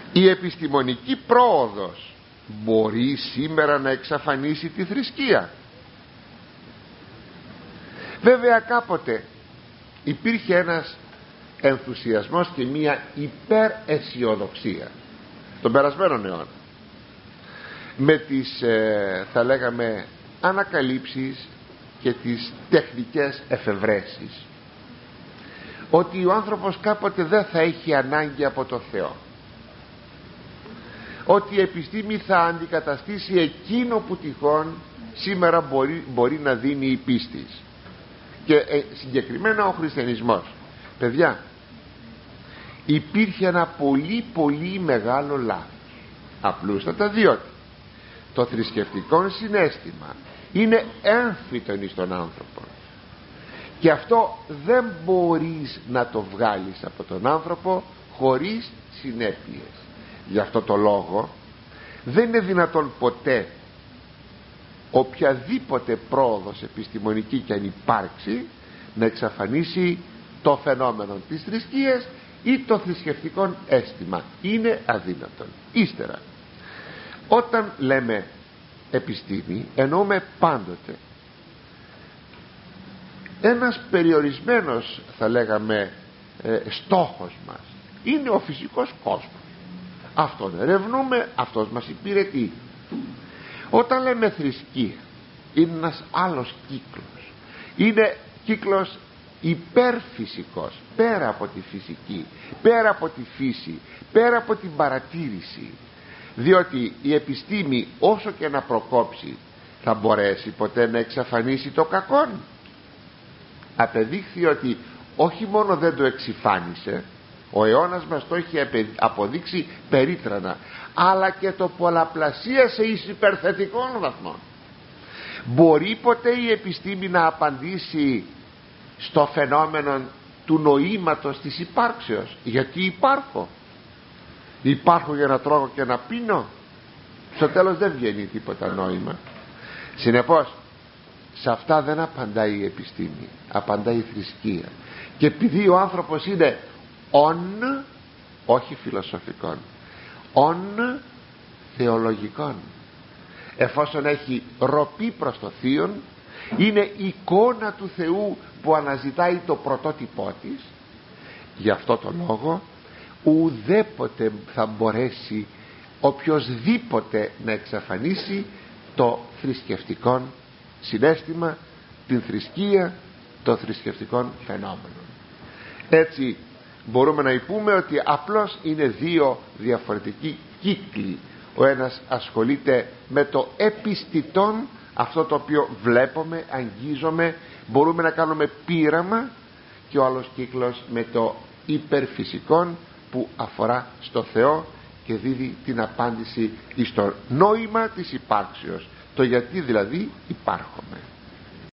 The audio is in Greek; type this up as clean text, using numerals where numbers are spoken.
Η επιστημονική πρόοδος μπορεί σήμερα να εξαφανίσει τη θρησκεία? Βέβαια κάποτε υπήρχε ένας ενθουσιασμός και μία υπεραισιοδοξία τον περασμένο αιώνα με τις θα λέγαμε ανακαλύψεις και τις τεχνικές εφευρέσεις, ότι ο άνθρωπος κάποτε δεν θα έχει ανάγκη από το Θεό, ότι η επιστήμη θα αντικαταστήσει εκείνο που τυχόν σήμερα μπορεί να δίνει η πίστη και συγκεκριμένα ο χριστιανισμός. Παιδιά, υπήρχε ένα πολύ μεγάλο λάθος, απλούστατα, διότι το θρησκευτικό συναίσθημα είναι έμφυτον στον άνθρωπο και αυτό δεν μπορείς να το βγάλεις από τον άνθρωπο χωρίς συνέπειες. Γι' αυτό το λόγο δεν είναι δυνατόν ποτέ οποιαδήποτε πρόοδος επιστημονική και αν υπάρξει να εξαφανίσει το φαινόμενο της θρησκείας ή το θρησκευτικό αίσθημα. Είναι αδύνατον. Ύστερα, όταν λέμε επιστήμη εννοούμε πάντοτε ένας περιορισμένος, θα λέγαμε, στόχος μας είναι ο φυσικός κόσμος. Αυτόν ερευνούμε, αυτός μας υπηρετεί. Όταν λέμε θρησκεία είναι ένας άλλος κύκλος, είναι κύκλος υπερφυσικός, πέρα από τη φυσική, πέρα από τη φύση, πέρα από την παρατήρηση, διότι η επιστήμη όσο και να προκόψει θα μπορέσει ποτέ να εξαφανίσει το κακόν? Απεδείχθη ότι όχι μόνο δεν το εξυφάνισε, ο αιώνας μας το έχει αποδείξει περίτρανα, αλλά και το πολλαπλασίασε εις υπερθετικών βαθμών. Μπορεί ποτέ η επιστήμη να απαντήσει στο φαινόμενο του νοήματος της υπάρξεως? Γιατί υπάρχω για να τρώγω και να πίνω? Στο τέλος δεν βγαίνει τίποτα νόημα. Συνεπώς σε αυτά δεν απαντάει η επιστήμη, απαντάει η θρησκεία. Και επειδή ο άνθρωπος είναι όχι φιλοσοφικών, θεολογικών, εφόσον έχει ροπή προς το Θείον, είναι εικόνα του Θεού που αναζητάει το πρωτότυπό της, γι' αυτό το λόγο ουδέποτε θα μπορέσει οποιοσδήποτε να εξαφανίσει το θρησκευτικό συναίσθημα, την θρησκεία, το θρησκευτικό φαινόμενο. Έτσι μπορούμε να πούμε ότι απλώς είναι δύο διαφορετικοί κύκλοι. Ο ένας ασχολείται με το επιστητόν, αυτό το οποίο βλέπουμε, αγγίζουμε, μπορούμε να κάνουμε πείραμα, και ο άλλος κύκλος με το υπερφυσικό που αφορά στο Θεό και δίδει την απάντηση στο νόημα της υπάρξεως, το γιατί δηλαδή υπάρχουμε.